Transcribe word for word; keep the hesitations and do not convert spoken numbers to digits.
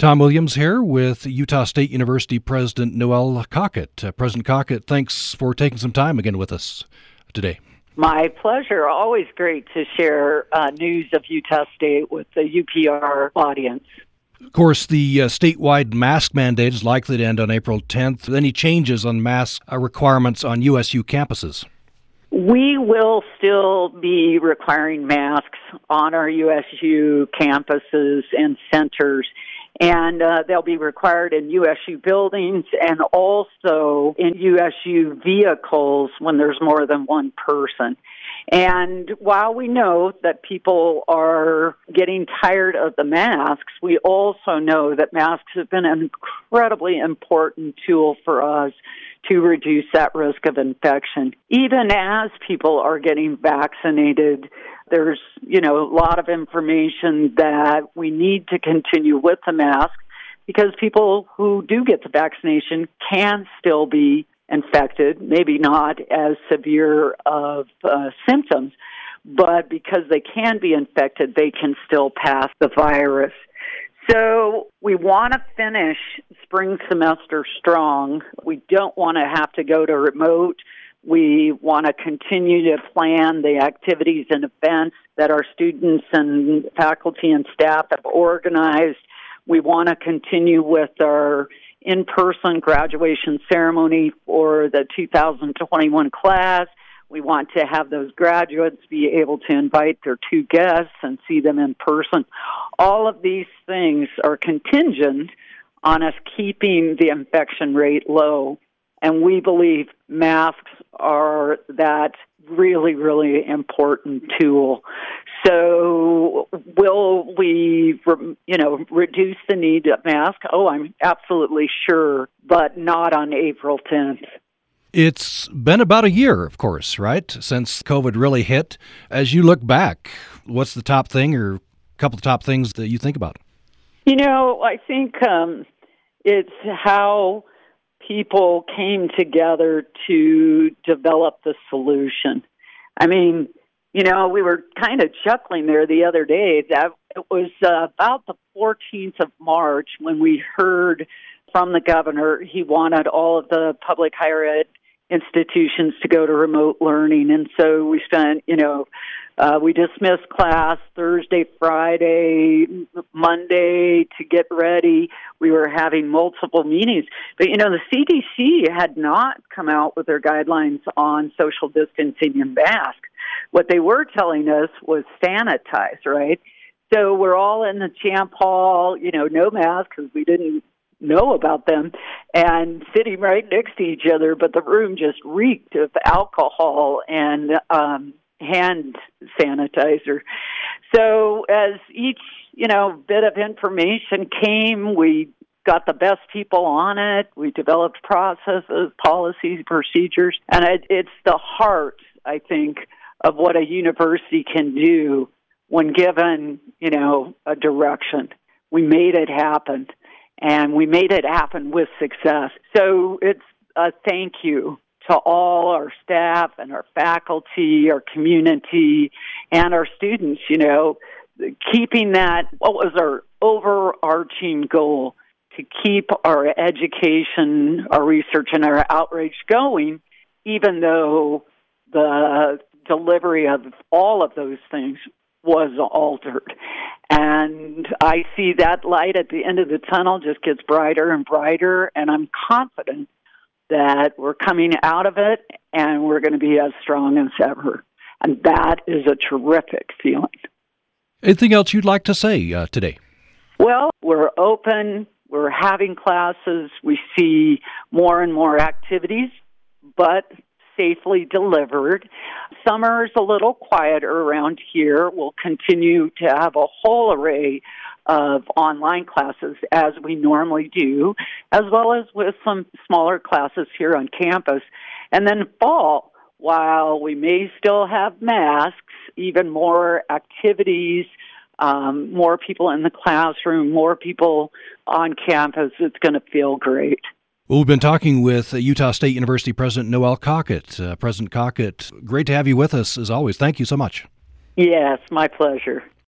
Tom Williams here with Utah State University President Noelle Cockett. Uh, President Cockett, thanks for taking some time again with us today. My pleasure. Always great to share uh, news of Utah State with the U P R audience. Of course, the uh, statewide mask mandate is likely to end on April tenth. Any changes on mask uh, requirements on U S U campuses? We will still be requiring masks on our U S U campuses and centers, and uh, they'll be required in U S U buildings and also in U S U vehicles when there's more than one person. And while we know that people are getting tired of the masks, we also know that masks have been an incredibly important tool for us to reduce that risk of infection. Even as people are getting vaccinated, there's, you know, a lot of information that we need to continue with the mask because people who do get the vaccination can still be infected, maybe not as severe of uh, symptoms, but because they can be infected, they can still pass the virus. So we want to finish spring semester strong. We don't want to have to go to remote. We want to continue to plan the activities and events that our students and faculty and staff have organized. We want to continue with our in-person graduation ceremony for the two thousand twenty-one class. We want to have those graduates be able to invite their two guests and see them in person. All of these things are contingent on us keeping the infection rate low, and we believe masks are that really, really important tool. So will we, you know, reduce the need of masks? Oh, I'm absolutely sure, but not on April tenth. It's been about a year, of course, right, since COVID really hit. As you look back, what's the top thing or a couple of top things that you think about? You know, I think um, it's how people came together to develop the solution. I mean, you know, we were kind of chuckling there the other day. That it was uh, about the fourteenth of March when we heard from the governor he wanted all of the public higher ed institutions to go to remote learning. And so we spent, you know, uh, we dismissed class Thursday, Friday, Monday to get ready. We were having multiple meetings. But, you know, the C D C had not come out with their guidelines on social distancing and masks. What they were telling us was sanitize, right? So we're all in the Champ Hall, you know, no mask because we didn't know about them, and sitting right next to each other, but the room just reeked of alcohol and um, hand sanitizer. So as each, you know, bit of information came, we got the best people on it. We developed processes, policies, procedures, and it, it's the heart, I think, of what a university can do when given, you know, a direction. We made it happen. And we made it happen with success. So it's a thank you to all our staff and our faculty, our community, and our students, you know, keeping that, what was our overarching goal, to keep our education, our research, and our outreach going, even though the delivery of all of those things was altered. And I see that light at the end of the tunnel just gets brighter and brighter, and I'm confident that we're coming out of it and we're going to be as strong as ever. And that is a terrific feeling. Anything else you'd like to say uh, today? Well, we're open. We're having classes. We see more and more activities, but safely delivered. Summer's a little quieter around here. We'll continue to have a whole array of online classes as we normally do, as well as with some smaller classes here on campus. And then fall, while we may still have masks, even more activities, um, more people in the classroom, more people on campus. It's going to feel great. Well, we've been talking with Utah State University President Noelle Cockett. Uh, President Cockett, great to have you with us as always. Thank you so much. Yes, my pleasure.